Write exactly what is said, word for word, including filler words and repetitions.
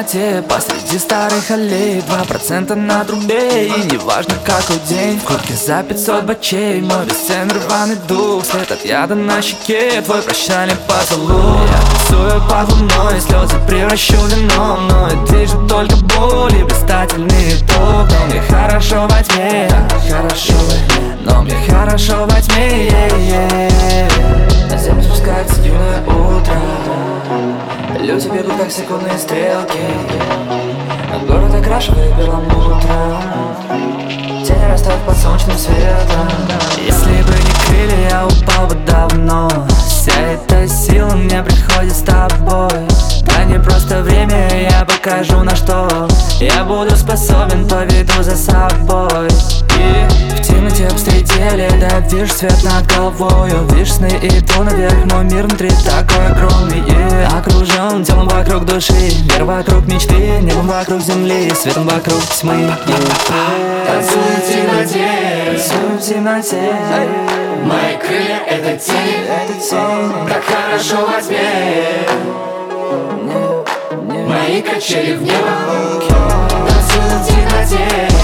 темноте посреди старых аллей, два процента на трубе, и неважно какой день. В куртке за пятьсот бачей, мой бесценный рваный дух, свет от яда на щеке, твой прощальный поцелуй. Я танцую под луной, слезы превращу в вино, мною движет только боль и блистательный итог. Но мне хорошо во тьме, хорошо во тьме, но мне хорошо во тьме, yeah-yeah. На землю спускается юное утро, люди бегут как секундные стрелки, а город окрашивает перламутром, тени растают под солнечным светом. Если бы не крылья, я упал бы давно. Вся эта сила мне приходит с тобой. Да не просто время, я покажу на что я буду способен, поведу за собой. И в темноте обстрелили, да вижу свет над головою. Вижу сны, иду наверх, мой мир внутри такой огромный, yeah. Окружен телом вокруг души, мир вокруг мечты, небом вокруг земли, светом вокруг тьмы, yeah. Танцуем в темноте, танцуем в темноте. Мои крылья — это тень, это тень. Так хорошо во тьме. Мои качели в небо. Танцуем в темноте,